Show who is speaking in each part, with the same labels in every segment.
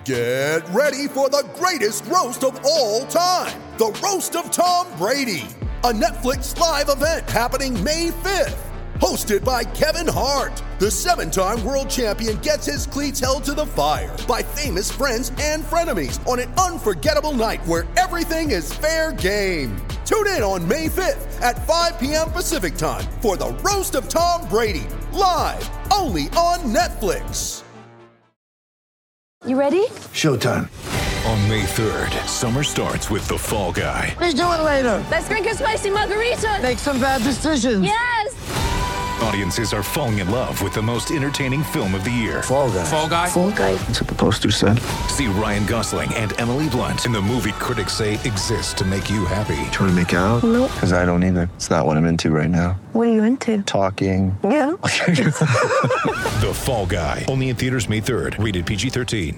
Speaker 1: Get ready for the greatest roast of all time, the Roast of Tom Brady, a Netflix live event happening May 5th. Hosted by Kevin Hart, the 7-time world champion gets his cleats held to the fire by famous friends and frenemies on an unforgettable night where everything is fair game. Tune in on May 5th at 5 p.m. Pacific time for the Roast of Tom Brady, live only on Netflix.
Speaker 2: You ready?
Speaker 3: Showtime.
Speaker 4: On May 3rd, summer starts with The Fall Guy.
Speaker 3: Let's do it later.
Speaker 2: Let's drink a spicy margarita.
Speaker 3: Make some bad decisions.
Speaker 2: Yes!
Speaker 4: Audiences are falling in love with the most entertaining film of the year.
Speaker 3: Fall Guy.
Speaker 5: Fall Guy?
Speaker 2: Fall Guy.
Speaker 3: That's what the poster said.
Speaker 4: See Ryan Gosling and Emily Blunt in the movie critics say exists to make you happy.
Speaker 3: Trying to make it out?
Speaker 2: Nope.
Speaker 3: Because I don't either. It's not what I'm into right now.
Speaker 2: What are you into?
Speaker 3: Talking.
Speaker 2: Yeah.
Speaker 4: The Fall Guy. Only in theaters May 3rd. Rated PG-13.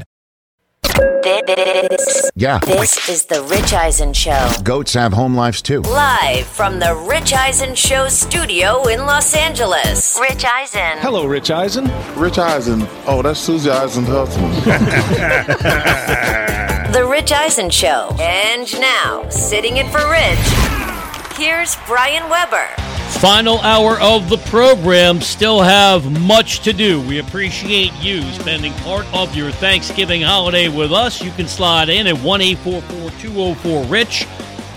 Speaker 6: This is the Rich Eisen Show.
Speaker 7: Goats have home lives too.
Speaker 6: Live from the Rich Eisen Show studio in Los Angeles. Rich Eisen.
Speaker 8: Hello, Rich Eisen.
Speaker 9: Rich Eisen. Oh, that's Susie Eisen's husband.
Speaker 6: The Rich Eisen Show. And now, sitting in for Rich, here's Brian Weber.
Speaker 10: Final hour of the program. Still have much to do. We appreciate you spending part of your Thanksgiving holiday with us. You can slide in at 1-844-204-RICH,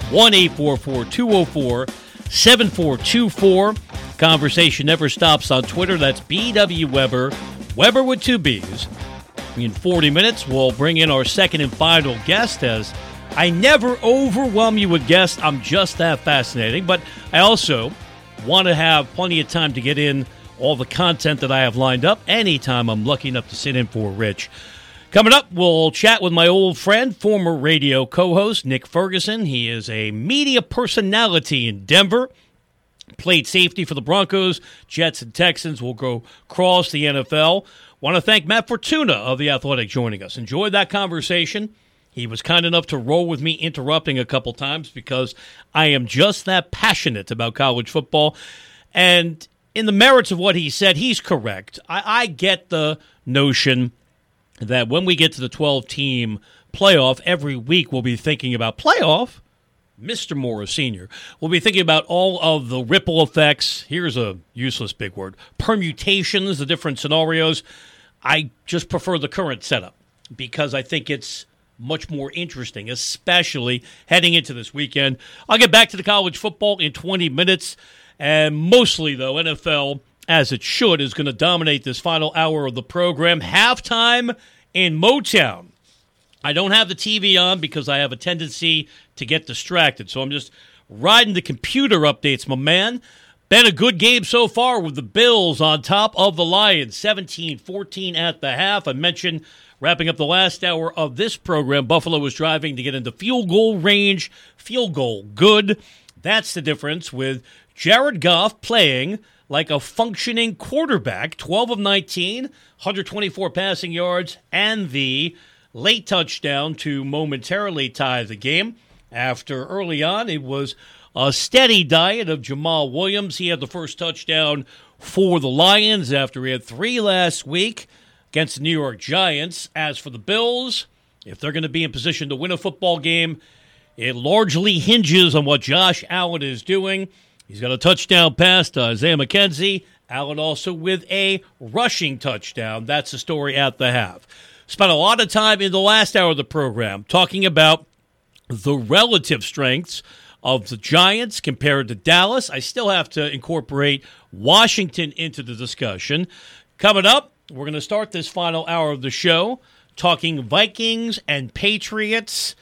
Speaker 10: 1-844-204-7424. Conversation never stops on Twitter. That's BW Weber, Weber with 2 B's. In 40 minutes, we'll bring in our second and final guest. As I never overwhelm you with guests, I'm just that fascinating. But I also want to have plenty of time to get in all the content that I have lined up anytime I'm lucky enough to sit in for Rich. Coming up, we'll chat with my old friend, former radio co-host Nick Ferguson. He is a media personality in Denver. Played safety for the Broncos, Jets, and Texans. Will go across the NFL. Want to thank Matt Fortuna of The Athletic joining us. Enjoyed that conversation. He was kind enough to roll with me, interrupting a couple times because I am just that passionate about college football. And in the merits of what he said, he's correct. I get the notion that when we get to the 12-team playoff, every week we'll be thinking about playoff. Mr. Morris Sr. We'll be thinking about all of the ripple effects. Here's a useless big word. Permutations, the different scenarios. I just prefer the current setup because I think it's much more interesting, especially heading into this weekend. I'll get back to the college football in 20 minutes, and mostly, though, NFL, as it should, is going to dominate this final hour of the program. Halftime in Motown. I don't have the TV on because I have a tendency to get distracted, so I'm just riding the computer updates, my man. Been a good game so far with the Bills on top of the Lions, 17-14 at the half. I mentioned wrapping up the last hour of this program, Buffalo was driving to get into field goal range. Field goal good. That's the difference with Jared Goff playing like a functioning quarterback. 12 of 19, 124 passing yards, and the late touchdown to momentarily tie the game. After early on, it was a steady diet of Jamal Williams. He had the first touchdown for the Lions after he had 3 last week against the New York Giants. As for the Bills, if they're going to be in position to win a football game, it largely hinges on what Josh Allen is doing. He's got a touchdown pass to Isaiah McKenzie. Allen also with a rushing touchdown. That's the story at the half. Spent a lot of time in the last hour of the program talking about the relative strengths of the Giants compared to Dallas. I still have to incorporate Washington into the discussion. Coming up, we're going to start this final hour of the show talking Vikings and Patriots.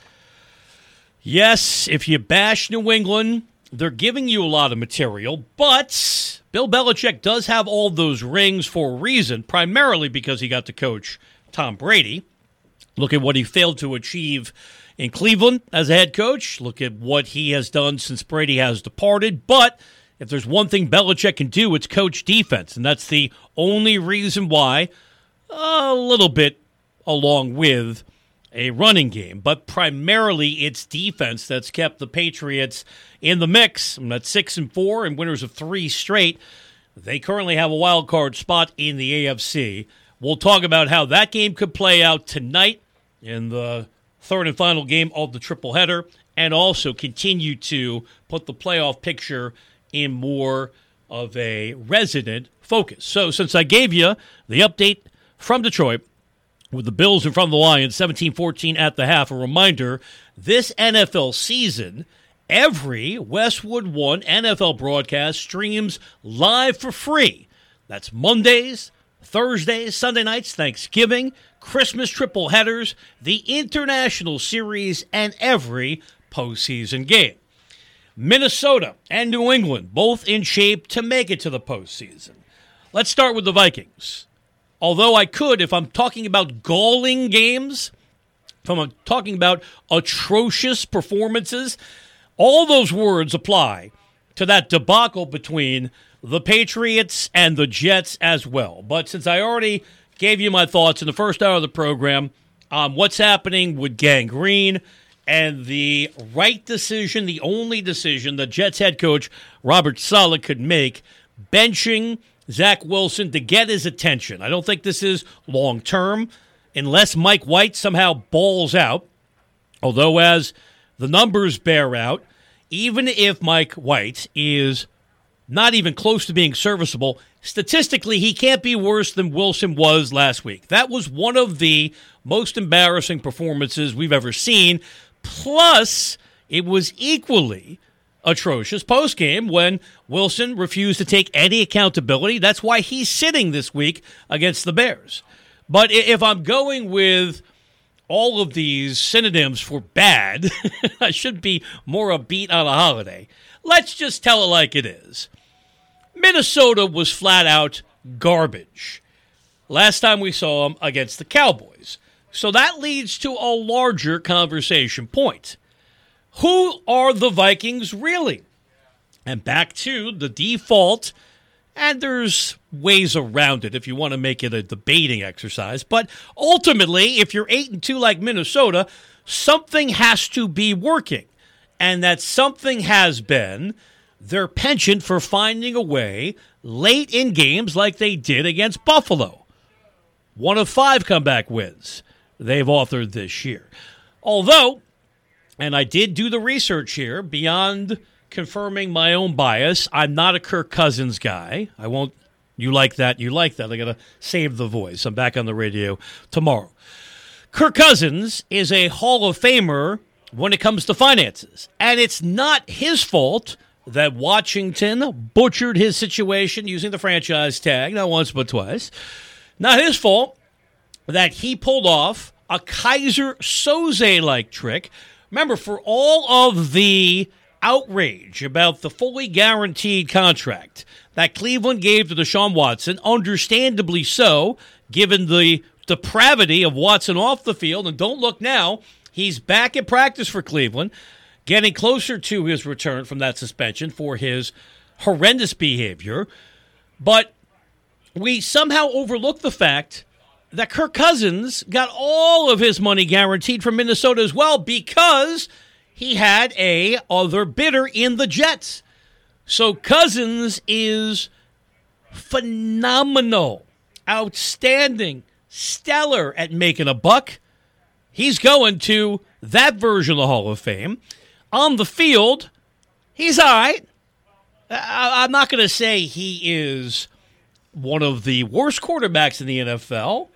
Speaker 10: Yes, if you bash New England, they're giving you a lot of material, but Bill Belichick does have all those rings for a reason, primarily because he got to coach Tom Brady. Look at what he failed to achieve in Cleveland as a head coach. Look at what he has done since Brady has departed. But if there's one thing Belichick can do, it's coach defense. And that's the only reason why, a little bit along with a running game. But primarily it's defense that's kept the Patriots in the mix. And that's 6-4 and winners of 3 straight. They currently have a wild card spot in the AFC. We'll talk about how that game could play out tonight in the third and final game of the triple-header, and also continue to put the playoff picture in more of a resident focus. So since I gave you the update from Detroit with the Bills in front of the Lions, 17-14 at the half, a reminder, this NFL season, every Westwood One NFL broadcast streams live for free. That's Mondays, Thursdays, Sunday nights, Thanksgiving, Christmas triple headers, the International Series, and every postseason game. Minnesota and New England both in shape to make it to the postseason. Let's start with the Vikings. Although I could, if I'm talking about galling games, if I'm talking about atrocious performances, all those words apply to that debacle between the Patriots and the Jets as well. But since I already gave you my thoughts in the first hour of the program on what's happening with Gang Green and the right decision, the only decision that Jets head coach Robert Saleh could make, benching Zach Wilson to get his attention. I don't think this is long-term unless Mike White somehow balls out. Although, as the numbers bear out, even if Mike White is not even close to being serviceable, statistically, he can't be worse than Wilson was last week. That was one of the most embarrassing performances we've ever seen. Plus, it was equally atrocious postgame when Wilson refused to take any accountability. That's why he's sitting this week against the Bears. But if I'm going with all of these synonyms for bad, I should be more upbeat on a holiday. Let's just tell it like it is. Minnesota was flat out garbage last time we saw them against the Cowboys. So that leads to a larger conversation point. Who are the Vikings really? And back to the default, and there's ways around it if you want to make it a debating exercise. But ultimately, if you're 8-2 like Minnesota, something has to be working. And that something has been their penchant for finding a way late in games like they did against Buffalo. 1 of 5 comeback wins they've authored this year. Although, and I did do the research here, beyond confirming my own bias, I'm not a Kirk Cousins guy. I won't, you like that. I got to save the voice. I'm back on the radio tomorrow. Kirk Cousins is a Hall of Famer when it comes to finances. And it's not his fault that Washington butchered his situation using the franchise tag, not once but twice. Not his fault that he pulled off a Kaiser Soze-like trick. Remember, for all of the outrage about the fully guaranteed contract that Cleveland gave to Deshaun Watson, understandably so, given the depravity of Watson off the field, and don't look now, he's back in practice for Cleveland, getting closer to his return from that suspension for his horrendous behavior. But we somehow overlooked the fact that Kirk Cousins got all of his money guaranteed from Minnesota as well because he had a other bidder in the Jets. So Cousins is phenomenal, outstanding, stellar at making a buck. He's going to that version of the Hall of Fame. On the field, he's all right. I'm not going to say he is one of the worst quarterbacks in the NFL.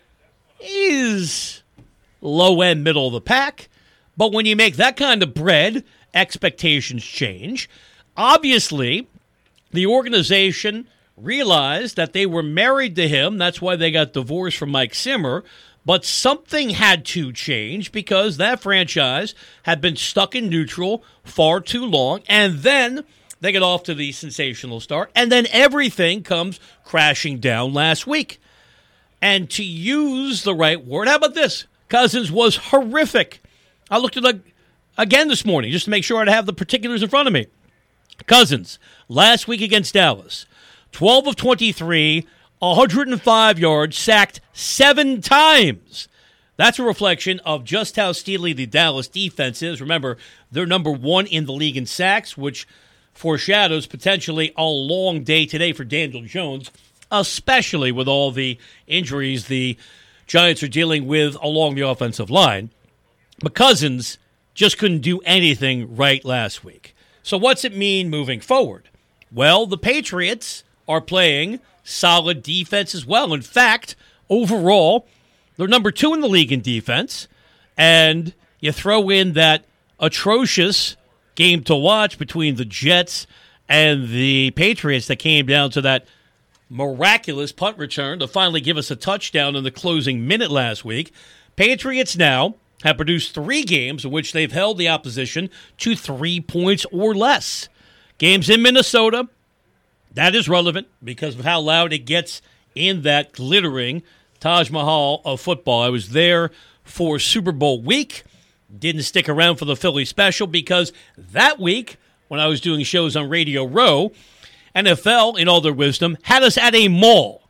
Speaker 10: He's low-end, middle of the pack. But when you make that kind of bread, expectations change. Obviously, the organization realized that they were married to him. That's why they got divorced from Mike Zimmer. But something had to change because that franchise had been stuck in neutral far too long. And then they get off to the sensational start. And then everything comes crashing down last week. And to use the right word, how about this? Cousins was horrific. I looked at it again this morning just to make sure I'd have the particulars in front of me. Cousins, last week against Dallas, 12 of 23, 105 yards, sacked 7 times. That's a reflection of just how steely the Dallas defense is. Remember, they're number 1 in the league in sacks, which foreshadows potentially a long day today for Daniel Jones, especially with all the injuries the Giants are dealing with along the offensive line. But Cousins just couldn't do anything right last week. So what's it mean moving forward? Well, the Patriots are playing solid defense as well. In fact, overall, they're number 2 in the league in defense. And you throw in that atrocious game to watch between the Jets and the Patriots that came down to that miraculous punt return to finally give us a touchdown in the closing minute last week. Patriots now have produced 3 games in which they've held the opposition to 3 points or less. Games in Minnesota, that is relevant because of how loud it gets in that glittering Taj Mahal of football. I was there for Super Bowl week. Didn't stick around for the Philly special because that week, when I was doing shows on Radio Row, NFL, in all their wisdom, had us at a mall.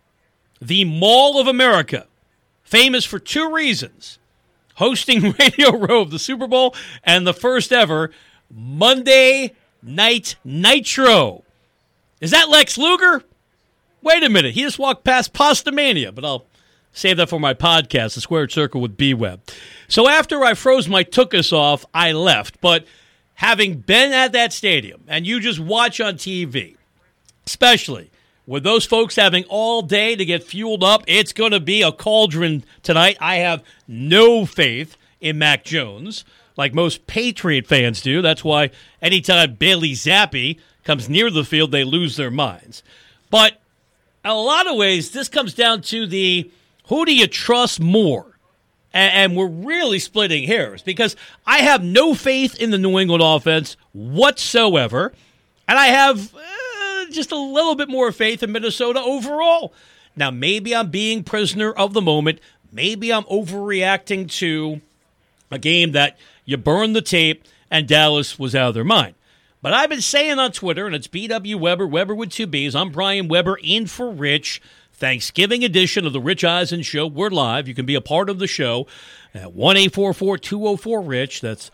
Speaker 10: The Mall of America, famous for 2 reasons. Hosting Radio Row of the Super Bowl and the first ever Monday Night Nitro. Is that Lex Luger? Wait a minute. He just walked past Pastamania, but I'll save that for my podcast, The Squared Circle with B-Web. So after I froze my tuchus off, I left. But having been at that stadium, and you just watch on TV, especially with those folks having all day to get fueled up, it's going to be a cauldron tonight. I have no faith in Mac Jones, like most Patriot fans do. That's why anytime Bailey Zappi comes near the field, they lose their minds. But in a lot of ways, this comes down to the who do you trust more? And we're really splitting hairs because I have no faith in the New England offense whatsoever, and I have just a little bit more faith in Minnesota overall. Now, maybe I'm being prisoner of the moment. Maybe I'm overreacting to a game that you burned the tape and Dallas was out of their mind. But I've been saying on Twitter, and it's BW Weber, Weber with 2 Bs. I'm Brian Weber in for Rich. Thanksgiving edition of the Rich Eisen Show. We're live. You can be a part of the show at 1-844-204-RICH. That's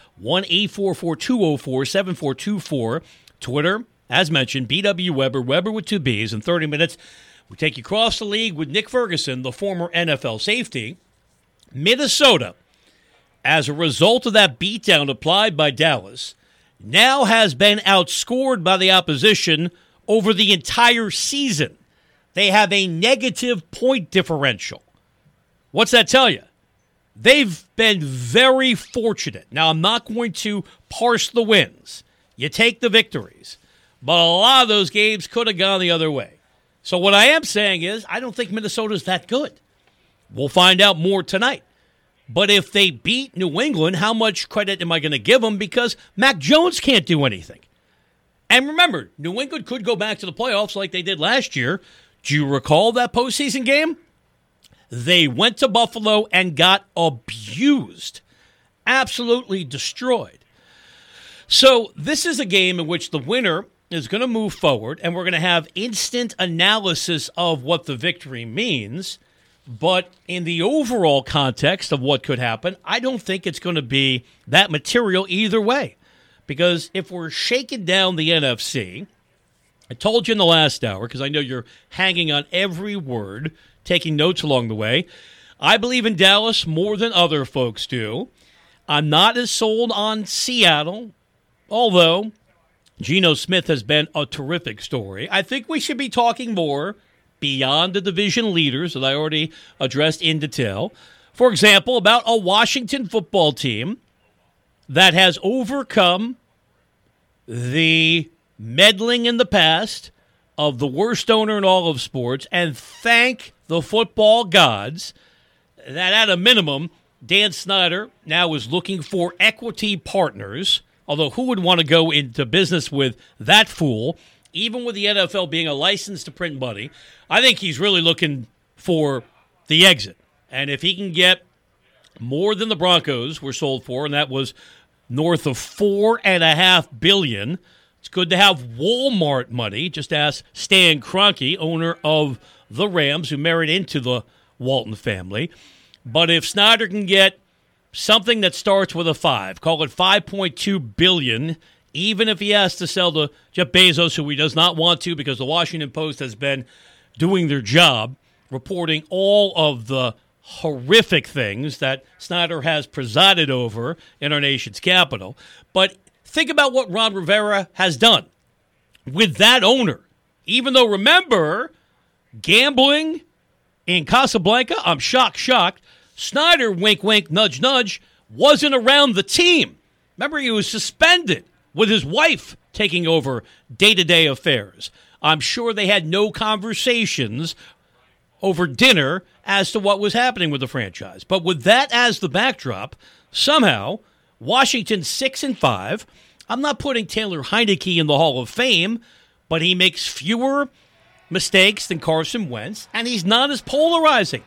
Speaker 10: 1-844-204-7424. Twitter, as mentioned, BW Weber, Weber with 2 Bs. In 30 minutes, we take you across the league with Nick Ferguson, the former NFL safety. Minnesota, as a result of that beatdown applied by Dallas, now has been outscored by the opposition over the entire season. They have a negative point differential. What's that tell you? They've been very fortunate. Now, I'm not going to parse the wins. You take the victories. But a lot of those games could have gone the other way. So what I am saying is I don't think Minnesota's that good. We'll find out more tonight. But if they beat New England, how much credit am I going to give them? Because Mac Jones can't do anything. And remember, New England could go back to the playoffs like they did last year. Do you recall that postseason game? They went to Buffalo and got abused. Absolutely destroyed. So this is a game in which the winner is going to move forward, and we're going to have instant analysis of what the victory means. But in the overall context of what could happen, I don't think it's going to be that material either way. Because if we're shaking down the NFC, I told you in the last hour, because I know you're hanging on every word, taking notes along the way, I believe in Dallas more than other folks do. I'm not as sold on Seattle, although Geno Smith has been a terrific story. I think we should be talking more beyond the division leaders that I already addressed in detail. For example, about a Washington football team that has overcome the meddling in the past of the worst owner in all of sports, and thank the football gods that at a minimum, Dan Snyder now is looking for equity partners. Although who would want to go into business with that fool, even with the NFL being a license to print money? I think he's really looking for the exit. And if he can get more than the Broncos were sold for, and that was north of $4.5 billion, it's good to have Walmart money. Just ask Stan Kroenke, owner of the Rams, who married into the Walton family. But if Snyder can get something that starts with a 5, call it $5.2 billion, even if he has to sell to Jeff Bezos, who he does not want to because the Washington Post has been doing their job, reporting all of the horrific things that Snyder has presided over in our nation's capital. But think about what Ron Rivera has done with that owner. Even though, remember, gambling in Casablanca, I'm shocked. Snyder, wink, wink, nudge, nudge, wasn't around the team. Remember, he was suspended with his wife taking over day-to-day affairs. I'm sure they had no conversations over dinner as to what was happening with the franchise. But with that as the backdrop, somehow, Washington 6-5. I'm not putting Taylor Heineke in the Hall of Fame, but he makes fewer mistakes than Carson Wentz, and he's not as polarizing.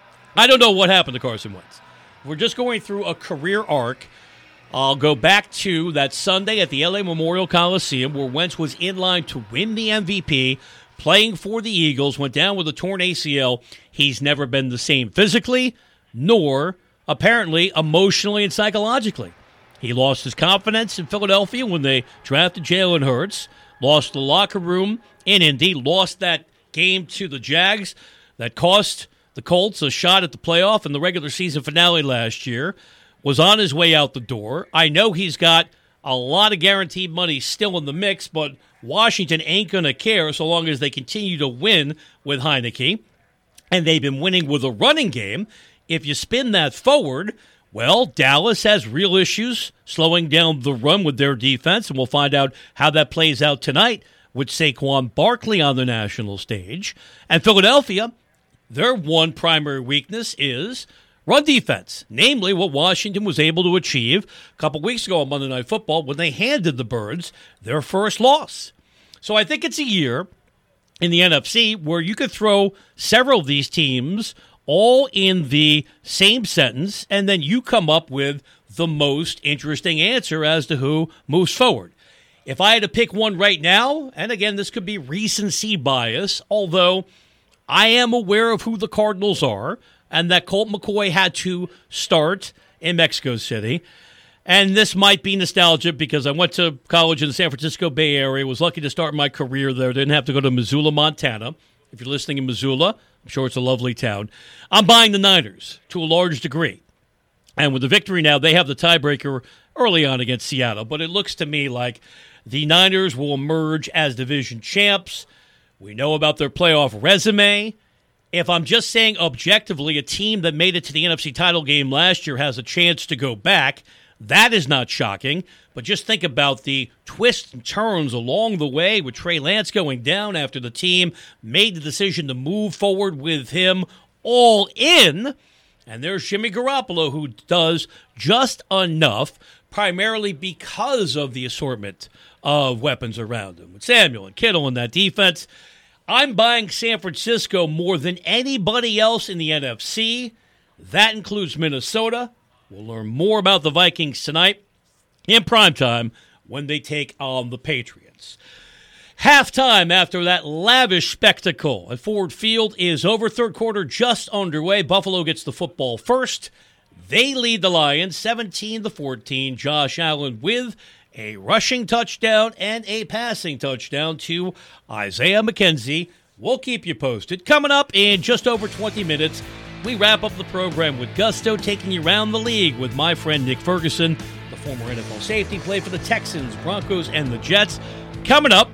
Speaker 10: I don't know what happened to Carson Wentz. We're just going through a career arc. I'll go back to that Sunday at the LA Memorial Coliseum where Wentz was in line to win the MVP, playing for the Eagles, went down with a torn ACL. He's never been the same physically, nor apparently emotionally and psychologically. He lost his confidence in Philadelphia when they drafted Jalen Hurts, lost the locker room in Indy, lost that game to the Jags that cost the Colts a shot at the playoff in the regular season finale last year, was on his way out the door. I know he's got a lot of guaranteed money still in the mix, but Washington ain't going to care so long as they continue to win with Heineke. And they've been winning with a running game. If you spin that forward, well, Dallas has real issues slowing down the run with their defense, and we'll find out how that plays out tonight with Saquon Barkley on the national stage. And Philadelphia, their one primary weakness is run defense, namely what Washington was able to achieve a couple weeks ago on Monday Night Football when they handed the Birds their first loss. So I think it's a year in the NFC where you could throw several of these teams all in the same sentence, and then you come up with the most interesting answer as to who moves forward. If I had to pick one right now, and again, this could be recency bias, although I am aware of who the Cardinals are, and that Colt McCoy had to start in Mexico City. And this might be nostalgia because I went to college in the San Francisco Bay Area, was lucky to start my career there, didn't have to go to Missoula, Montana. If you're listening in Missoula, I'm sure it's a lovely town. I'm buying the Niners to a large degree. And with the victory now, they have the tiebreaker early on against Seattle. But it looks to me like the Niners will emerge as division champs. We know about their playoff resume. If I'm just saying objectively, a team that made it to the NFC title game last year has a chance to go back, that is not shocking. But just think about the twists and turns along the way with Trey Lance going down after the team made the decision to move forward with him all in. And there's Jimmy Garoppolo, who does just enough, primarily because of the assortment of weapons around him. With Samuel and Kittle in that defense, I'm buying San Francisco more than anybody else in the NFC. That includes Minnesota. We'll learn more about the Vikings tonight in primetime when they take on the Patriots. Halftime after that lavish spectacle at Ford Field is over. Third quarter just underway. Buffalo gets the football first. They lead the Lions 17-14. Josh Allen with a rushing touchdown and a passing touchdown to Isaiah McKenzie. We'll keep you posted. Coming up in just over 20 minutes, we wrap up the program with gusto, taking you around the league with my friend Nick Ferguson, the former NFL safety, played for the Texans, Broncos, and the Jets. Coming up,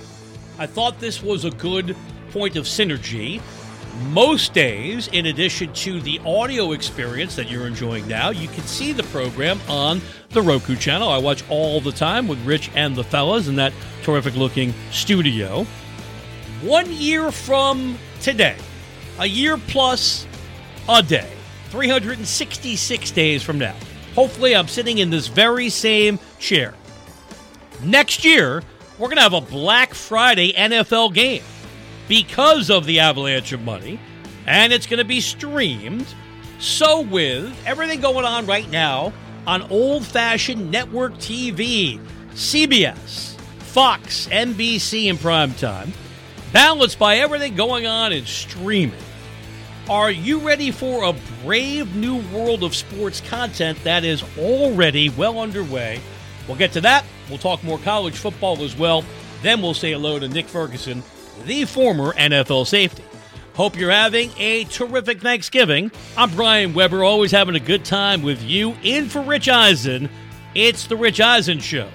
Speaker 10: I thought this was a good point of synergy. Most days, in addition to the audio experience that you're enjoying now, you can see the program on the Roku channel. I watch all the time with Rich and the fellas in that terrific-looking studio. 1 year from today, a year plus a day, 366 days from now. Hopefully, I'm sitting in this very same chair. Next year, we're going to have a Black Friday NFL game because of the avalanche of money, and it's going to be streamed. So with everything going on right now on old-fashioned network TV, CBS, Fox, NBC in primetime, balanced by everything going on in streaming, are you ready for a brave new world of sports content that is already well underway? We'll get to that. We'll talk more college football as well. Then we'll say hello to Nick Ferguson, the former NFL safety. Hope you're having a terrific Thanksgiving. I'm Brian Weber, always having a good time with you. In for Rich Eisen, it's The Rich Eisen Show.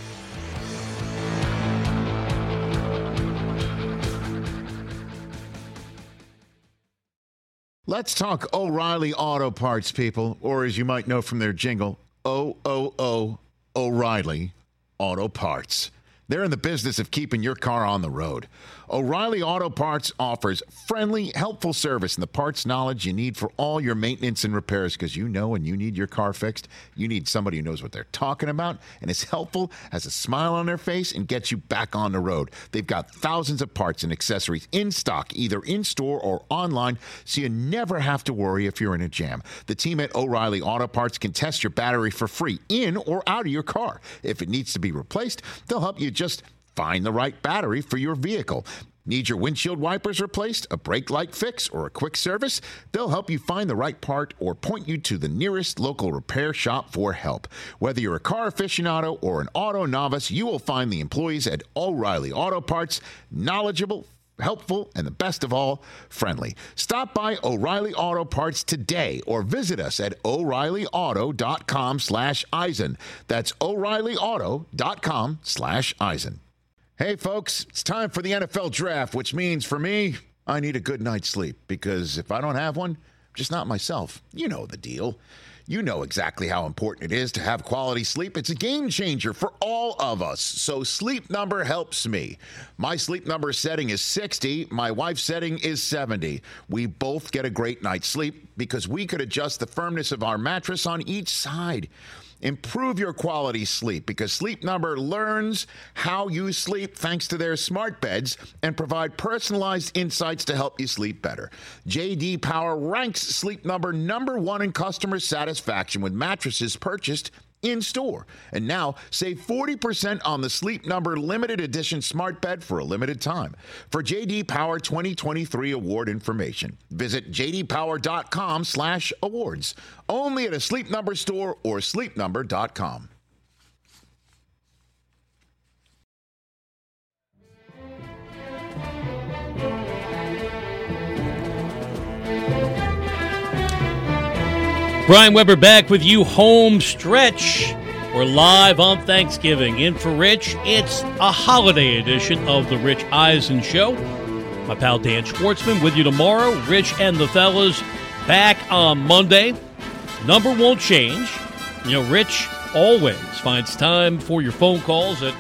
Speaker 5: Let's talk O'Reilly Auto Parts, people, or as you might know from their jingle, O-O-O O'Reilly Auto Parts. They're in the business of keeping your car on the road. O'Reilly Auto Parts offers friendly, helpful service and the parts knowledge you need for all your maintenance and repairs, because you know when you need your car fixed, you need somebody who knows what they're talking about and is helpful, has a smile on their face, and gets you back on the road. They've got thousands of parts and accessories in stock, either in-store or online, so you never have to worry if you're in a jam. The team at O'Reilly Auto Parts can test your battery for free in or out of your car. If it needs to be replaced, they'll help you just find the right battery for your vehicle. Need your windshield wipers replaced, a brake light fix, or a quick service? They'll help you find the right part or point you to the nearest local repair shop for help. Whether you're a car aficionado or an auto novice, you will find the employees at O'Reilly Auto Parts knowledgeable, helpful, and the best of all, friendly. Stop by O'Reilly Auto Parts today or visit us at O'ReillyAuto.com/Eisen. That's O'ReillyAuto.com/Eisen. Hey, folks, it's time for the NFL Draft, which means for me, I need a good night's sleep, because if I don't have one, I'm just not myself. You know the deal. You know exactly how important it is to have quality sleep. It's a game changer for all of us. So Sleep Number helps me. My Sleep Number setting is 60. My wife's setting is 70. We both get a great night's sleep because we could adjust the firmness of our mattress on each side. Improve your quality sleep because Sleep Number learns how you sleep thanks to their smart beds and provide personalized insights to help you sleep better. J.D. Power ranks Sleep Number #1 in customer satisfaction with mattresses purchased in-store. And now, save 40% on the Sleep Number limited edition smart bed for a limited time. For J.D. Power 2023 award information, visit jdpower.com/awards. Only at a Sleep Number store or sleepnumber.com.
Speaker 10: Brian Weber back with you, home stretch. We're live on Thanksgiving. In for Rich, it's a holiday edition of The Rich Eisen Show. My pal Dan Schwartzman with you tomorrow. Rich and the fellas back on Monday. Number won't change. You know, Rich always finds time for your phone calls at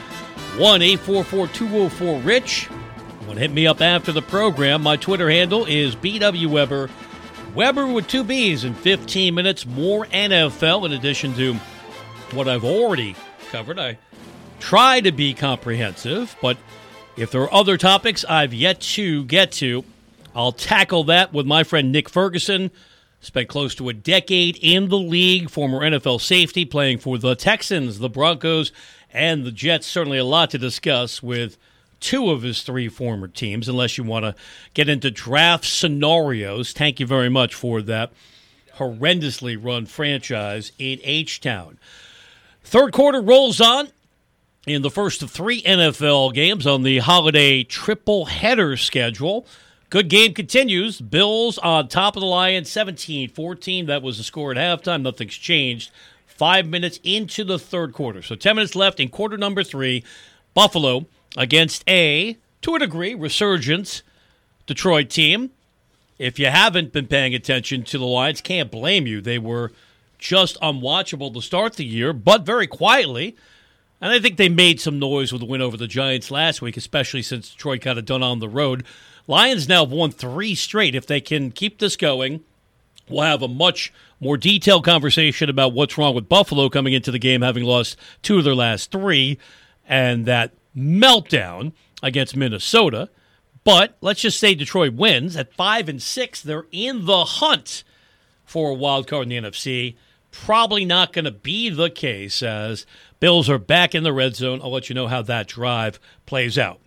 Speaker 10: 1-844-204-RICH. You want to hit me up after the program. My Twitter handle is BWWeber. Weber with 2 B's. In 15 minutes, more NFL in addition to what I've already covered. I try to be comprehensive, but if there are other topics I've yet to get to, I'll tackle that with my friend Nick Ferguson. Spent close to a decade in the league, former NFL safety, playing for the Texans, the Broncos, and the Jets. Certainly a lot to discuss with 2 of his 3 former teams, unless you want to get into draft scenarios. Thank you very much for that horrendously run franchise in H-Town. Third quarter rolls on in the first of 3 NFL games on the holiday triple header schedule. Good game continues. Bills on top of the Lions, 17-14. That was the score at halftime. Nothing's changed. 5 minutes into the third quarter. So 10 minutes left in quarter number 3. Buffalo against to a degree, resurgent Detroit team. If you haven't been paying attention to the Lions, can't blame you. They were just unwatchable to start the year, but very quietly. And I think they made some noise with the win over the Giants last week, especially since Detroit got it done on the road. Lions now have won 3 straight. If they can keep this going, we'll have a much more detailed conversation about what's wrong with Buffalo coming into the game, having lost 2 of their last 3, and that meltdown against Minnesota. But let's just say Detroit wins. At 5-6, they're in the hunt for a wild card in the NFC. Probably not going to be the case as Bills are back in the red zone. I'll let you know how that drive plays out.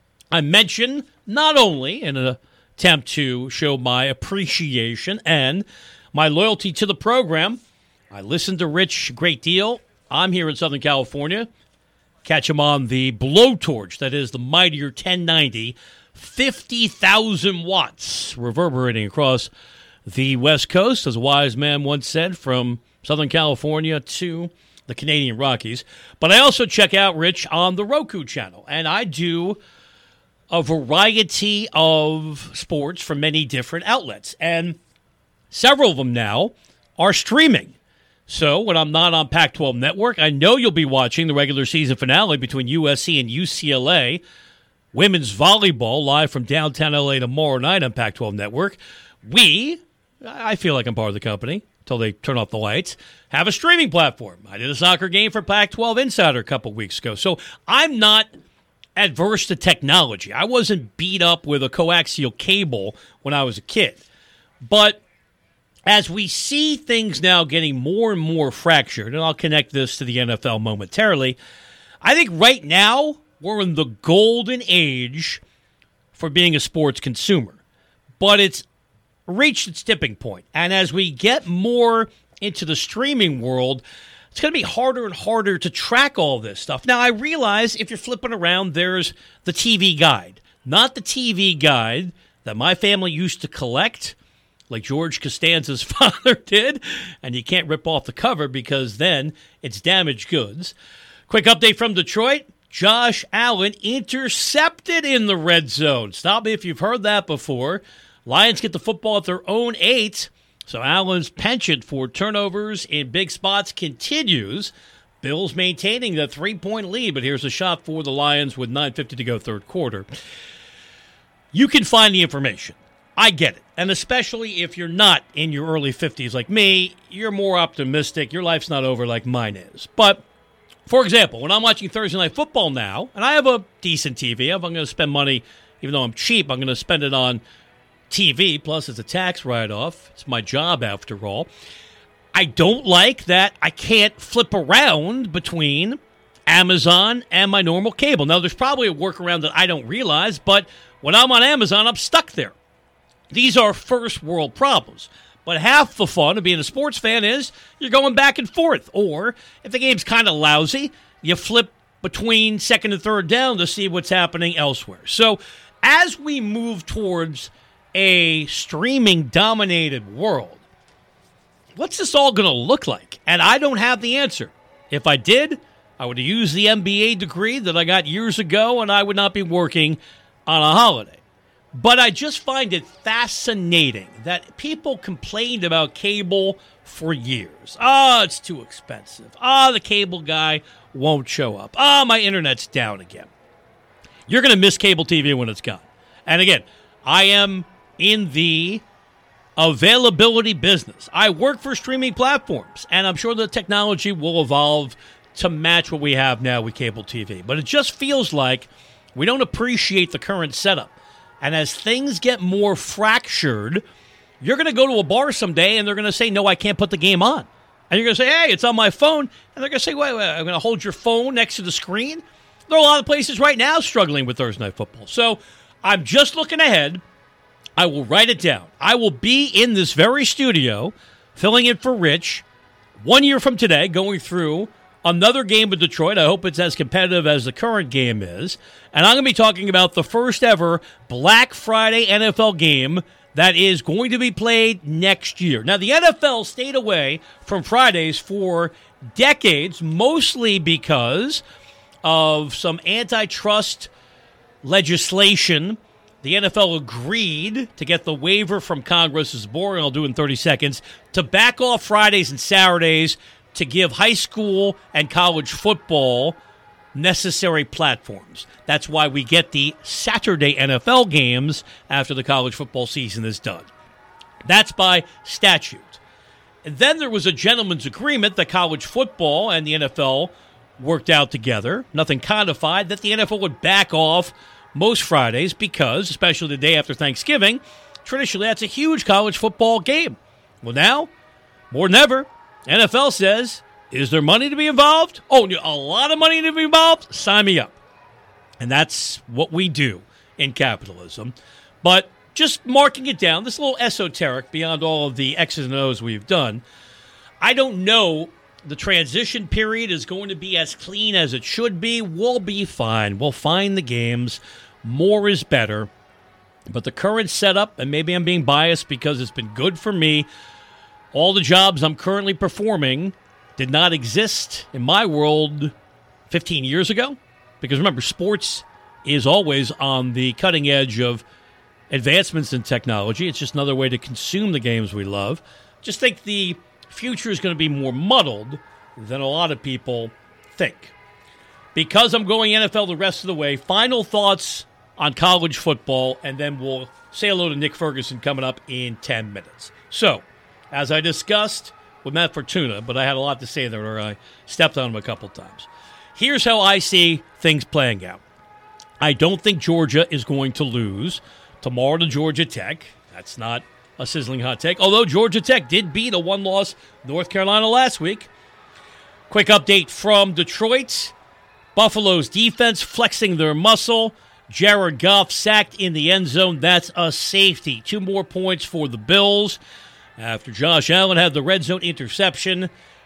Speaker 10: I mentioned not only in an attempt to show my appreciation and my loyalty to the program, I listen to Rich a great deal. I'm here in Southern California. Catch him on the Blowtorch, that is the mightier 1090, 50,000 watts reverberating across the West Coast, as a wise man once said, from Southern California to the Canadian Rockies. But I also check out Rich on the Roku channel, and I do a variety of sports from many different outlets, and several of them now are streaming. So when I'm not on Pac-12 Network, I know you'll be watching the regular season finale between USC and UCLA, women's volleyball live from downtown LA tomorrow night on Pac-12 Network. I feel like I'm part of the company until they turn off the lights, have a streaming platform. I did a soccer game for Pac-12 Insider a couple weeks ago. So I'm not adverse to technology. I wasn't beat up with a coaxial cable when I was a kid. But as we see things now getting more and more fractured, and I'll connect this to the NFL momentarily, I think right now we're in the golden age for being a sports consumer. But it's reached its tipping point. And as we get more into the streaming world, it's going to be harder and harder to track all this stuff. Now, I realize if you're flipping around, there's the TV guide. Not the TV guide that my family used to collect, like George Costanza's father did, and you can't rip off the cover because then it's damaged goods. Quick update from Detroit. Josh Allen intercepted in the red zone. Stop me if you've heard that before. Lions get the football at their own 8, so Allen's penchant for turnovers in big spots continues. Bills maintaining the 3-point lead, but here's a shot for the Lions with 9:50 to go third quarter. You can find the information. I get it. And especially if you're not in your early 50s like me, you're more optimistic. Your life's not over like mine is. But, for example, when I'm watching Thursday Night Football now, and I have a decent TV, if I'm going to spend money, even though I'm cheap, I'm going to spend it on TV, plus it's a tax write-off. It's my job, after all. I don't like that I can't flip around between Amazon and my normal cable. Now, there's probably a workaround that I don't realize, but when I'm on Amazon, I'm stuck there. These are first-world problems. But half the fun of being a sports fan is you're going back and forth. Or, if the game's kind of lousy, you flip between second and third down to see what's happening elsewhere. So, as we move towards a streaming-dominated world, what's this all going to look like? And I don't have the answer. If I did, I would have used the MBA degree that I got years ago, and I would not be working on a holiday. But I just find it fascinating that people complained about cable for years. Oh, it's too expensive. Oh, the cable guy won't show up. Oh, my internet's down again. You're going to miss cable TV when it's gone. And again, I am in the availability business. I work for streaming platforms, and I'm sure the technology will evolve to match what we have now with cable TV. But it just feels like we don't appreciate the current setup. And as things get more fractured, you're going to go to a bar someday, and they're going to say, no, I can't put the game on. And you're going to say, hey, it's on my phone. And they're going to say, wait, I'm going to hold your phone next to the screen. There are a lot of places right now struggling with Thursday Night Football. So I'm just looking ahead. I will write it down. I will be in this very studio, filling in for Rich, 1 year from today, going through another game with Detroit. I hope it's as competitive as the current game is. And I'm going to be talking about the first ever Black Friday NFL game that is going to be played next year. Now, the NFL stayed away from Fridays for decades, mostly because of some antitrust legislation. The NFL agreed to get the waiver from Congress, this is boring, I'll do it in 30 seconds, to back off Fridays and Saturdays to give high school and college football necessary platforms. That's why we get the Saturday NFL games after the college football season is done. That's by statute. And then there was a gentleman's agreement that college football and the NFL worked out together, nothing codified, that the NFL would back off most Fridays because, especially the day after Thanksgiving, traditionally that's a huge college football game. Well, now, more than ever, NFL says, is there money to be involved? Oh, a lot of money to be involved? Sign me up. And that's what we do in capitalism. But just marking it down, this is a little esoteric beyond all of the X's and O's we've done. I don't know the transition period is going to be as clean as it should be. We'll be fine. We'll find the games. More is better. But the current setup, and maybe I'm being biased because it's been good for me, all the jobs I'm currently performing did not exist in my world 15 years ago. Because remember, sports is always on the cutting edge of advancements in technology. It's just another way to consume the games we love. Just think the future is going to be more muddled than a lot of people think. Because I'm going NFL the rest of the way, final thoughts on college football, and then we'll say hello to Nick Ferguson coming up in 10 minutes. So, as I discussed with Matt Fortuna, but I had a lot to say there, or I stepped on him a couple times. Here's how I see things playing out. I don't think Georgia is going to lose tomorrow to Georgia Tech. That's not a sizzling hot take, although Georgia Tech did beat a one-loss North Carolina last week. Quick update from Detroit. Buffalo's defense flexing their muscle. Jared Goff sacked in the end zone. That's a safety. 2 more points for the Bills after Josh Allen had the red zone interception.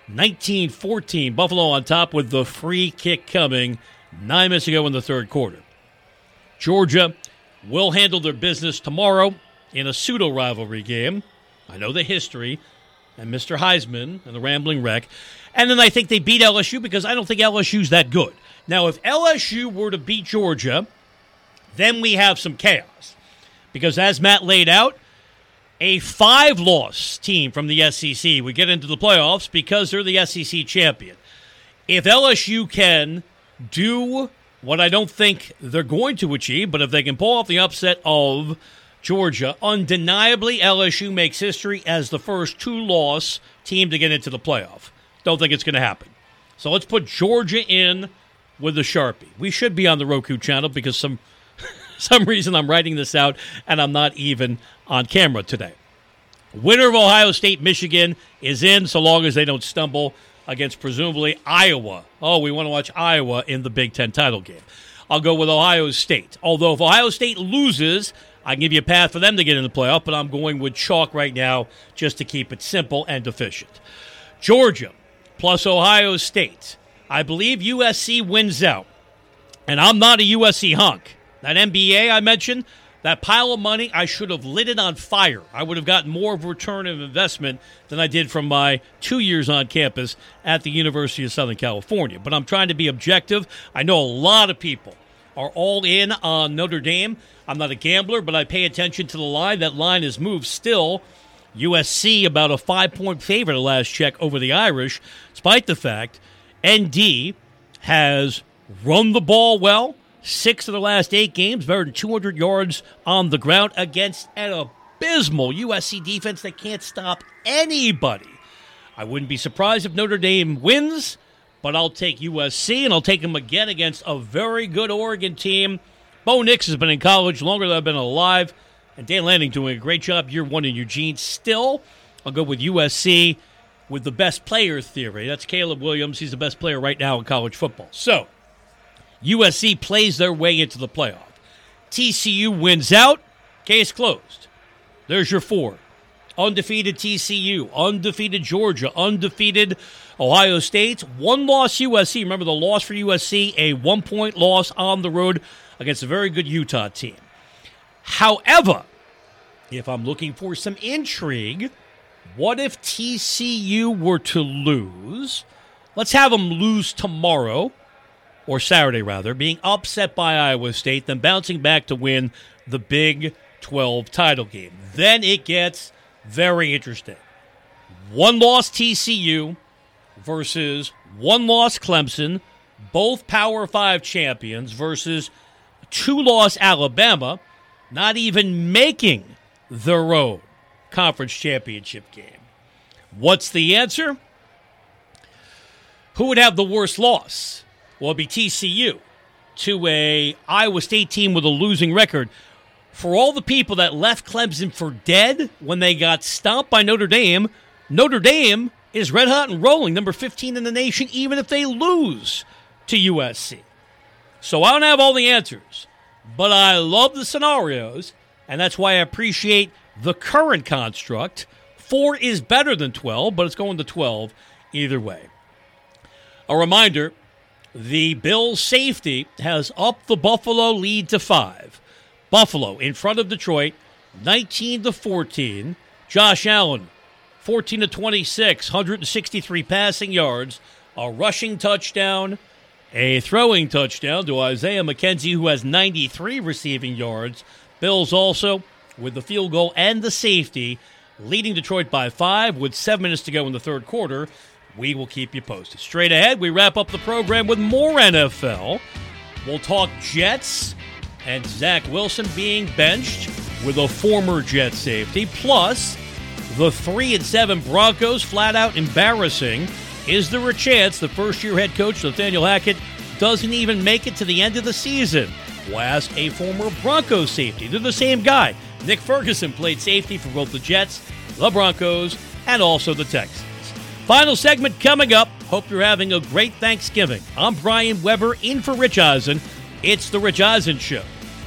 Speaker 10: 19-14. Buffalo on top with the free kick coming 9 minutes ago in the third quarter. Georgia will handle their business tomorrow in a pseudo-rivalry game. I know the history and Mr. Heisman and the Rambling Wreck. And then I think they beat LSU because I don't think LSU's that good. Now, if LSU were to beat Georgia, then we have some chaos. Because as Matt laid out, a 5-loss team from the SEC would get into the playoffs because they're the SEC champion. If LSU can do what I don't think they're going to achieve, but if they can pull off the upset of Georgia, undeniably LSU makes history as the first 2-loss team to get into the playoff. Don't think it's going to happen. So let's put Georgia in with the Sharpie. We should be on the Roku channel because some reason I'm writing this out and I'm not even on camera today. Winner of Ohio State, Michigan is in so long as they don't stumble against presumably Iowa. Oh, we want to watch Iowa in the Big Ten title game. I'll go with Ohio State. Although if Ohio State loses, I can give you a path for them to get in the playoff, but I'm going with chalk right now just to keep it simple and efficient. Georgia plus Ohio State. I believe USC wins out. And I'm not a USC hunk. That MBA I mentioned, that pile of money, I should have lit it on fire. I would have gotten more of a return of investment than I did from my 2 years on campus at the University of Southern California. But I'm trying to be objective. I know a lot of people are all in on Notre Dame. I'm not a gambler, but I pay attention to the line. That line has moved still. USC about a 5-point favorite at last check over the Irish, despite the fact ND has run the ball well. 6 of the last 8 games, better than 200 yards on the ground against an abysmal USC defense that can't stop anybody. I wouldn't be surprised if Notre Dame wins, but I'll take USC, and I'll take them again against a very good Oregon team. Bo Nix has been in college longer than I've been alive, and Dan Lanning doing a great job year 1 in Eugene. Still, I'll go with USC with the best player theory. That's Caleb Williams. He's the best player right now in college football. So, USC plays their way into the playoff. TCU wins out. Case closed. There's your 4. Undefeated TCU, undefeated Georgia, undefeated Ohio State, 1-loss USC. Remember the loss for USC, a 1-point loss on the road against a very good Utah team. However, if I'm looking for some intrigue, what if TCU were to lose? Let's have them lose tomorrow, or Saturday rather, being upset by Iowa State, then bouncing back to win the Big 12 title game. Then it gets very interesting. 1-loss TCU versus 1-loss Clemson, both Power 5 champions, versus 2-loss Alabama, not even making their own conference championship game. What's the answer? Who would have the worst loss? Well, it'd be TCU to a Iowa State team with a losing record. For all the people that left Clemson for dead when they got stomped by Notre Dame is red hot and rolling, number 15 in the nation, even if they lose to USC. So I don't have all the answers, but I love the scenarios, and that's why I appreciate the current construct. 4 is better than 12, but it's going to 12 either way. A reminder, the Bills' safety has upped the Buffalo lead to 5. Buffalo in front of Detroit, 19-14. Josh Allen, 14-26, 163 passing yards, a rushing touchdown, a throwing touchdown to Isaiah McKenzie, who has 93 receiving yards. Bills also with the field goal and the safety, leading Detroit by 5 with 7 minutes to go in the third quarter. We will keep you posted. Straight ahead, we wrap up the program with more NFL. We'll talk Jets and Zach Wilson being benched with a former Jet safety. Plus, the 3-7 Broncos flat out embarrassing. Is there a chance the first-year head coach, Nathaniel Hackett, doesn't even make it to the end of the season? We'll ask a former Broncos safety. They're the same guy. Nick Ferguson played safety for both the Jets, the Broncos, and also the Texans. Final segment coming up. Hope you're having a great Thanksgiving. I'm Brian Weber in for Rich Eisen. It's The Rich Eisen Show.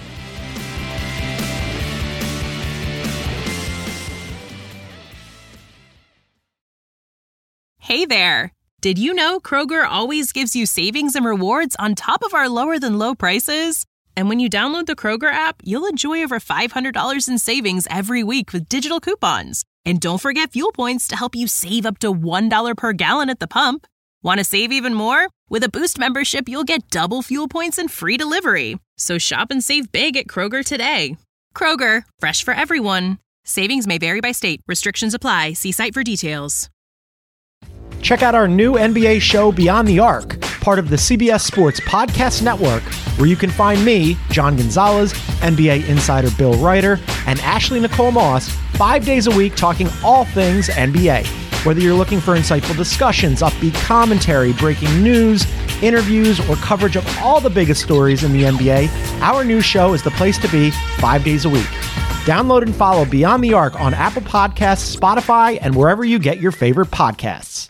Speaker 7: Hey there. Did you know Kroger always gives you savings and rewards on top of our lower-than-low prices? And when you download the Kroger app, you'll enjoy over $500 in savings every week with digital coupons. And don't forget fuel points to help you save up to $1 per gallon at the pump. Want to save even more? With a Boost membership, you'll get double fuel points and free delivery. So shop and save big at Kroger today. Kroger, fresh for everyone. Savings may vary by state. Restrictions apply. See site for details.
Speaker 8: Check out our new NBA show, Beyond the Arc, part of the CBS Sports Podcast Network, where you can find me, John Gonzalez, NBA insider Bill Ryder, and Ashley Nicole Moss 5 days a week talking all things NBA. Whether you're looking for insightful discussions, upbeat commentary, breaking news, interviews, or coverage of all the biggest stories in the NBA, our new show is the place to be 5 days a week. Download and follow Beyond the Arc on Apple Podcasts, Spotify, and wherever you get your favorite podcasts.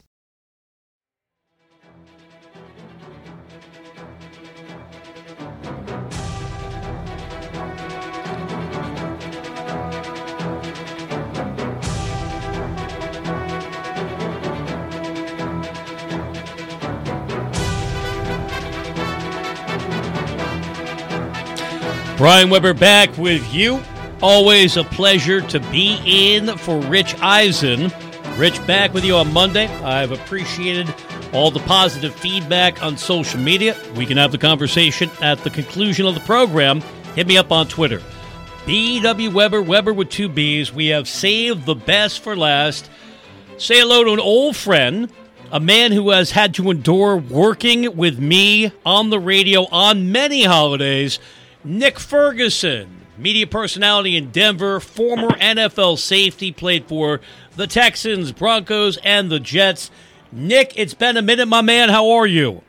Speaker 10: Brian Weber back with you. Always a pleasure to be in for Rich Eisen. Rich back with you on Monday. I've appreciated all the positive feedback on social media. We can have the conversation at the conclusion of the program. Hit me up on Twitter. BW Weber, Weber with 2 B's. We have saved the best for last. Say hello to an old friend, a man who has had to endure working with me on the radio on many holidays, Nick Ferguson, media personality in Denver, former NFL safety, played for the Texans, Broncos, and the Jets. Nick, it's been a minute, my man. How are you?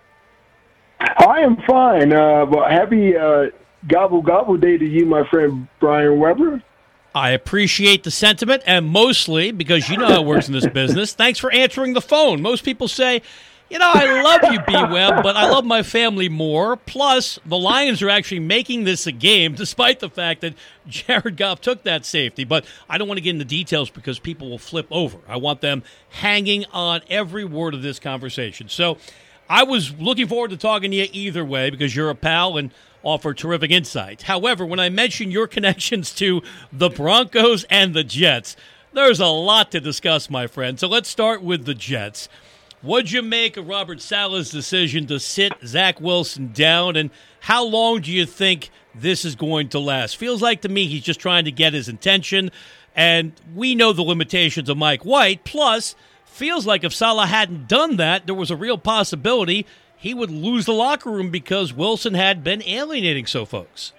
Speaker 11: I am fine. Well, happy gobble gobble day to you, my friend Brian Weber.
Speaker 10: I appreciate the sentiment, and mostly because you know how it works in this business. Thanks for answering the phone. Most people say, you know, I love you, B-Web, but I love my family more. Plus, the Lions are actually making this a game, despite the fact that Jared Goff took that safety. But I don't want to get into details because people will flip over. I want them hanging on every word of this conversation. So I was looking forward to talking to you either way because you're a pal and offer terrific insights. However, when I mention your connections to the Broncos and the Jets, there's a lot to discuss, my friend. So let's start with the Jets. What'd you make of Robert Saleh's decision to sit Zach Wilson down, and how long do you think this is going to last? Feels like to me he's just trying to get his intention, and we know the limitations of Mike White. Plus, feels like if Saleh hadn't done that, there was a real possibility he would lose the locker room because Wilson had been alienating so folks.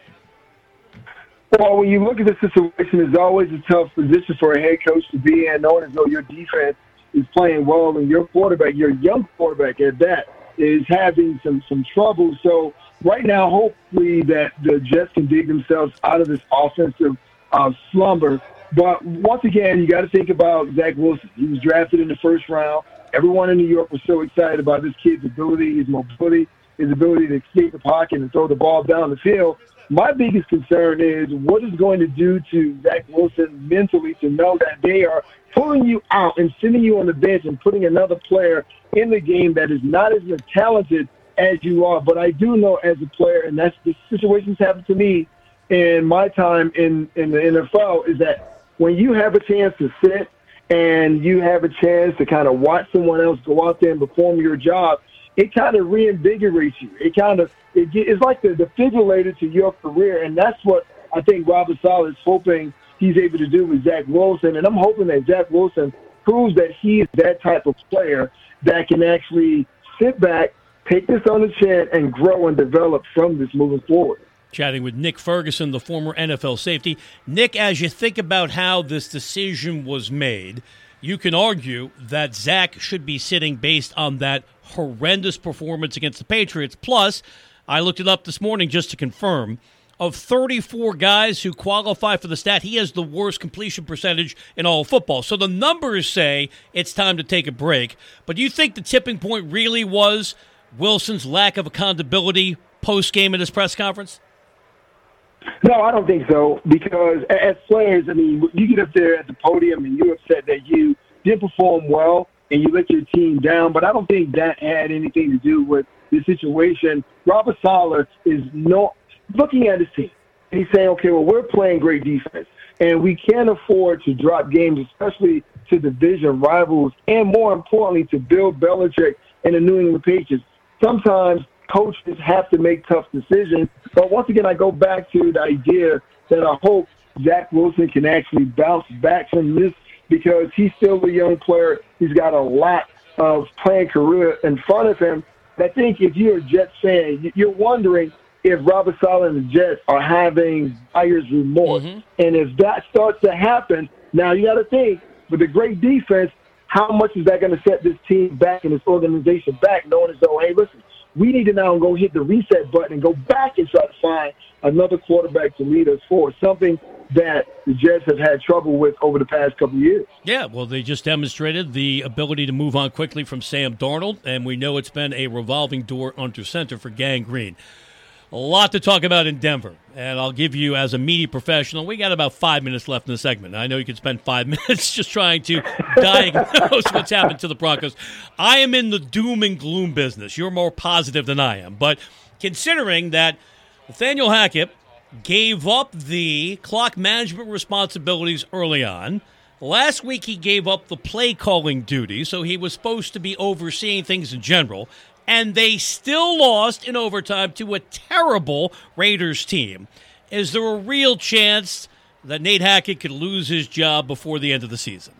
Speaker 11: Well, when you look at the situation, it's always a tough position for a head coach to be in, knowing as though your defense is playing well and your quarterback, your young quarterback at that, is having some trouble. So right now, hopefully that the Jets can dig themselves out of this offensive slumber. But once again, you got to think about Zach Wilson. He was drafted in the first round. Everyone in New York was so excited about this kid's ability, his mobility, his ability to escape the pocket and throw the ball down the field. My biggest concern is what is going to do to Zach Wilson mentally to know that they are pulling you out and sending you on the bench and putting another player in the game that is not as talented as you are. But I do know as a player, and that's the situations happen to me, in my time in the NFL is that when you have a chance to sit and you have a chance to kind of watch someone else go out there and perform your job, it kind of reinvigorates you. It's like the defibrillator to your career, and that's what I think Robert Saleh is hoping he's able to do with Zach Wilson. And I'm hoping that Zach Wilson proves that he is that type of player that can actually sit back, take this on the chin, and grow and develop from this moving forward.
Speaker 10: Chatting with Nick Ferguson, the former NFL safety. Nick, as you think about how this decision was made, you can argue that Zach should be sitting based on that horrendous performance against the Patriots. Plus, I looked it up this morning just to confirm. Of 34 guys who qualify for the stat, he has the worst completion percentage in all of football. So the numbers say it's time to take a break. But do you think the tipping point really was Wilson's lack of accountability post-game at his press conference?
Speaker 11: No, I don't think so, because as players, I mean, you get up there at the podium and you're upset that you didn't perform well and you let your team down, but I don't think that had anything to do with the situation. Robert Saleh is looking at his team. He's saying, okay, well, we're playing great defense, and we can't afford to drop games, especially to division rivals, and more importantly, to Bill Belichick and the New England Patriots. Sometimes coaches have to make tough decisions. But once again, I go back to the idea that I hope Zach Wilson can actually bounce back from this, because he's still a young player. He's got a lot of playing career in front of him. I think if you're a Jets fan, you're wondering if Robert Saleh and the Jets are having buyer's remorse. Mm-hmm. And if that starts to happen, now you got to think, with a great defense, how much is that going to set this team back and this organization back, knowing as though, hey, listen, we need to now go hit the reset button and go back and try to find another quarterback to lead us forward, something that the Jets have had trouble with over the past couple of years.
Speaker 10: Yeah, well, they just demonstrated the ability to move on quickly from Sam Darnold, and we know it's been a revolving door under center for Gang Green. A lot to talk about in Denver, and I'll give you, as a media professional, we got about 5 minutes left in the segment. I know you could spend 5 minutes just trying to diagnose what's happened to the Broncos. I am in the doom and gloom business. You're more positive than I am. But considering that Nathaniel Hackett gave up the clock management responsibilities early on, last week he gave up the play-calling duty, so he was supposed to be overseeing things in general, and they still lost in overtime to a terrible Raiders team. Is there a real chance that Nate Hackett could lose his job before the end of the season?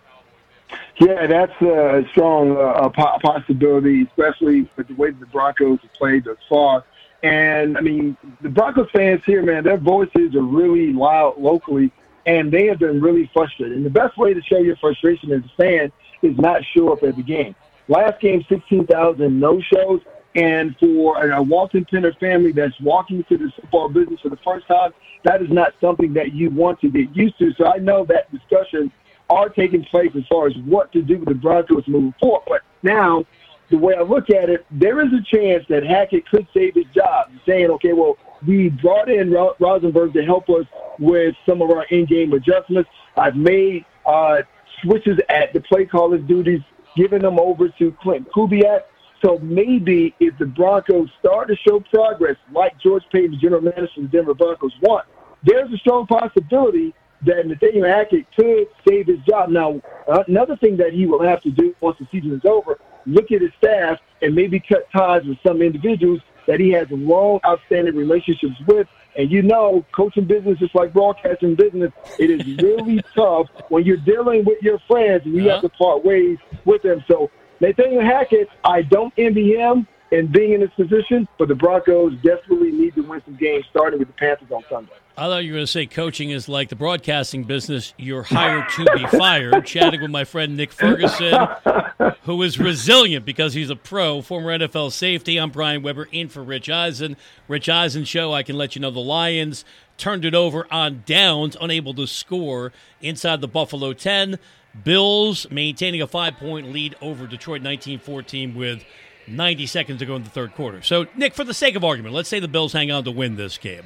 Speaker 11: Yeah, that's a strong possibility, especially with the way the Broncos have played thus far. And, I mean, the Broncos fans here, man, their voices are really loud locally, and they have been really frustrated. And the best way to show your frustration as a fan is not show up at the game. Last game, 16,000 no-shows, and for a Walton Penner family that's walking to the football business for the first time, that is not something that you want to get used to. So I know that discussions are taking place as far as what to do with the Broncos moving forward. But now, the way I look at it, there is a chance that Hackett could save his job. He's saying, okay, well, we brought in Rosenberg to help us with some of our in-game adjustments. I've made switches at the play caller's duties, giving them over to Clint Kubiak. So maybe if the Broncos start to show progress, like George Paton, the general manager of the Denver Broncos, want, there's a strong possibility that Nathaniel Hackett could save his job. Now, another thing that he will have to do once the season is over, look at his staff and maybe cut ties with some individuals that he has long, outstanding relationships with. And you know, coaching business, just like broadcasting business, it is really tough when you're dealing with your friends and you have to part ways with them. So Nathaniel Hackett, I don't envy him in being in this position, but the Broncos desperately need to win some games, starting with the Panthers on Sunday.
Speaker 10: I thought you were going to say coaching is like the broadcasting business. You're hired to be fired. Chatting with my friend Nick Ferguson, who is resilient because he's a pro, former NFL safety. I'm Brian Weber, in for Rich Eisen. Rich Eisen Show, I can let you know the Lions turned it over on downs, unable to score inside the Buffalo 10. Bills maintaining a 5-point lead over Detroit 19-14 with 90 seconds to go in the third quarter. So, Nick, for the sake of argument, let's say the Bills hang on to win this game.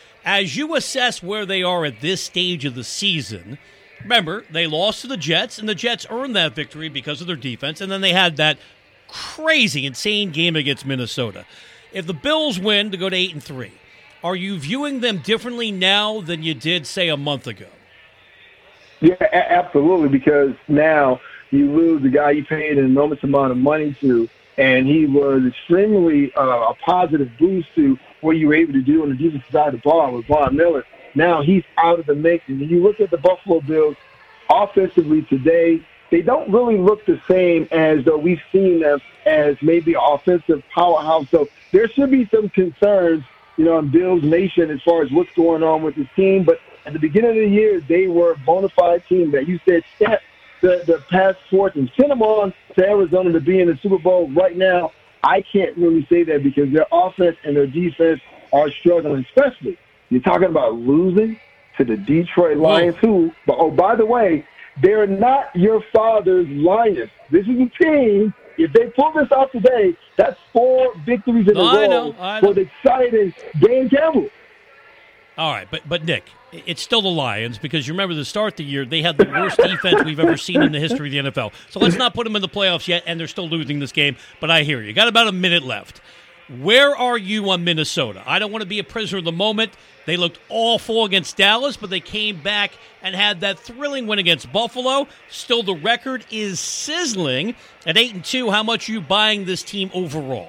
Speaker 10: As you assess where they are at this stage of the season, remember, they lost to the Jets, and the Jets earned that victory because of their defense, and then they had that crazy, insane game against Minnesota. If the Bills win to go to 8-3, Are you viewing them differently now than you did, say, a month ago?
Speaker 11: Yeah, absolutely, because now you lose the guy you paid an enormous amount of money to, and he was extremely a positive boost to what you were able to do on the defensive side of the ball with Von Miller. Now he's out of the mix. And when you look at the Buffalo Bills offensively today, they don't really look the same as though we've seen them as maybe an offensive powerhouse. So there should be some concerns, in Bills Nation as far as what's going on with this team. But at the beginning of the year, they were a bona fide team that you said step the passport and send them on to Arizona to be in the Super Bowl. Right now, I can't really say that because their offense and their defense are struggling, especially you're talking about losing to the Detroit Lions, but by the way, they're not your father's Lions. This is a team, if they pull this off today, that's 4 victories in a row for the exciting Dan Campbell.
Speaker 10: All right, but Nick, it's still the Lions because you remember the start of the year, they had the worst defense we've ever seen in the history of the NFL. So let's not put them in the playoffs yet, and they're still losing this game. But I hear you. Got about a minute left. Where are you on Minnesota? I don't want to be a prisoner of the moment. They looked awful against Dallas, but they came back and had that thrilling win against Buffalo. Still, the record is sizzling at 8-2. How much are you buying this team overall?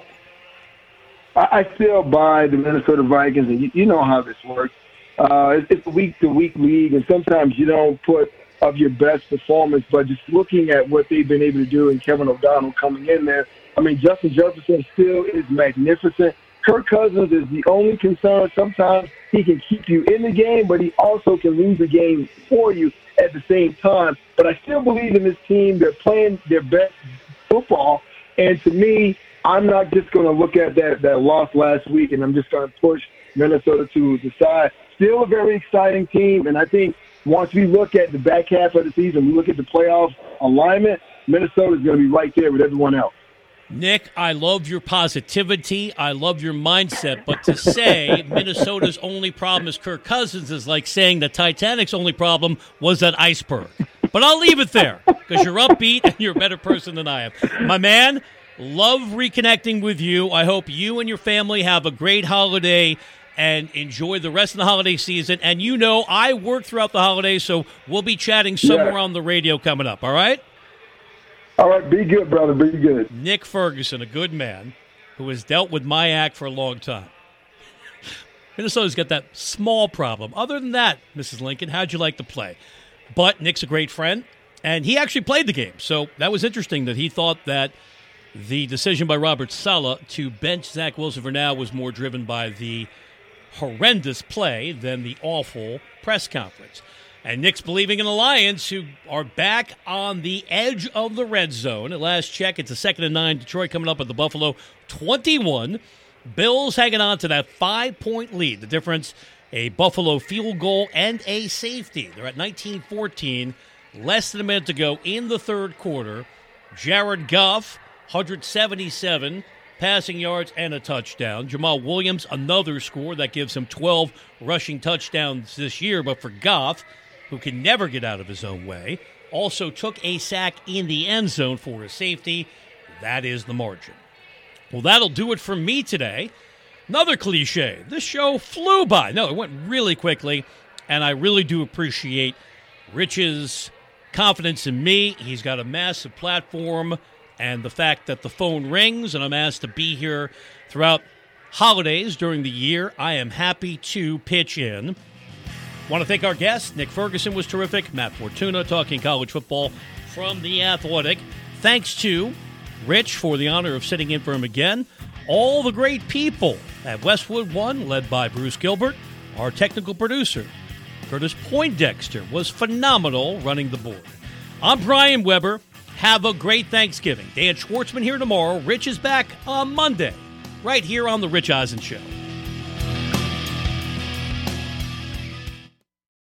Speaker 11: I still buy the Minnesota Vikings, and you know how this works. It's a week-to-week league, and sometimes you don't put up your best performance, but just looking at what they've been able to do and Kevin O'Donnell coming in there, I mean, Justin Jefferson still is magnificent. Kirk Cousins is the only concern. Sometimes he can keep you in the game, but he also can lose the game for you at the same time. But I still believe in this team. They're playing their best football, and to me, I'm not just going to look at that loss last week, and I'm just going to push Minnesota to the side. Still a very exciting team, and I think once we look at the back half of the season, we look at the playoff alignment, Minnesota is going to be right there with everyone else.
Speaker 10: Nick, I love your positivity. I love your mindset. But to say Minnesota's only problem is Kirk Cousins is like saying the Titanic's only problem was that iceberg. But I'll leave it there because you're upbeat and you're a better person than I am. My man, love reconnecting with you. I hope you and your family have a great holiday and enjoy the rest of the holiday season. And I work throughout the holidays, so we'll be chatting somewhere on the radio coming up, all right?
Speaker 11: All right, be good, brother, be good.
Speaker 10: Nick Ferguson, a good man who has dealt with my act for a long time. Minnesota's got that small problem. Other than that, Mrs. Lincoln, how'd you like to play? But Nick's a great friend, and he actually played the game. So that was interesting that he thought that the decision by Robert Saleh to bench Zach Wilson for now was more driven by the horrendous play than the awful press conference. And Nick's believing in the Lions, who are back on the edge of the red zone. At last check, it's a 2nd and 9. Detroit coming up at the Buffalo 21. Bills hanging on to that 5-point lead. The difference, a Buffalo field goal and a safety. They're at 19-14, less than a minute to go in the third quarter. Jared Goff, 177 passing yards and a touchdown. Jamal Williams, another score. That gives him 12 rushing touchdowns this year. But for Goff, who can never get out of his own way, also took a sack in the end zone for a safety. That is the margin. Well, that'll do it for me today. Another cliche. This show flew by. No, it went really quickly, and I really do appreciate Rich's confidence in me. He's got a massive platform, and the fact that the phone rings and I'm asked to be here throughout holidays during the year, I am happy to pitch in. Want to thank our guest. Nick Ferguson was terrific. Matt Fortuna talking college football from The Athletic. Thanks to Rich for the honor of sitting in for him again. All the great people at Westwood One, led by Bruce Gilbert. Our technical producer, Curtis Poindexter, was phenomenal running the board. I'm Brian Weber. Have a great Thanksgiving. Dan Schwartzman here tomorrow. Rich is back on Monday, right here on The Rich Eisen Show.